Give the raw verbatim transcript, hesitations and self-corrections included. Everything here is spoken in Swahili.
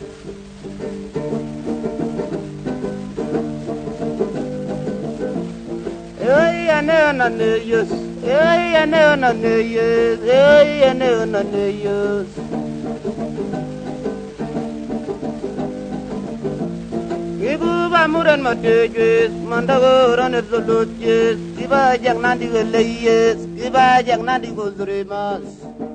Hey, I know none of you. Hey, I know none of you. Hey, I know none of you. Ibu bamuran matajes, mandagoran erzolojes. Iba jak nandi gelayes, iba jak nandi gozremas.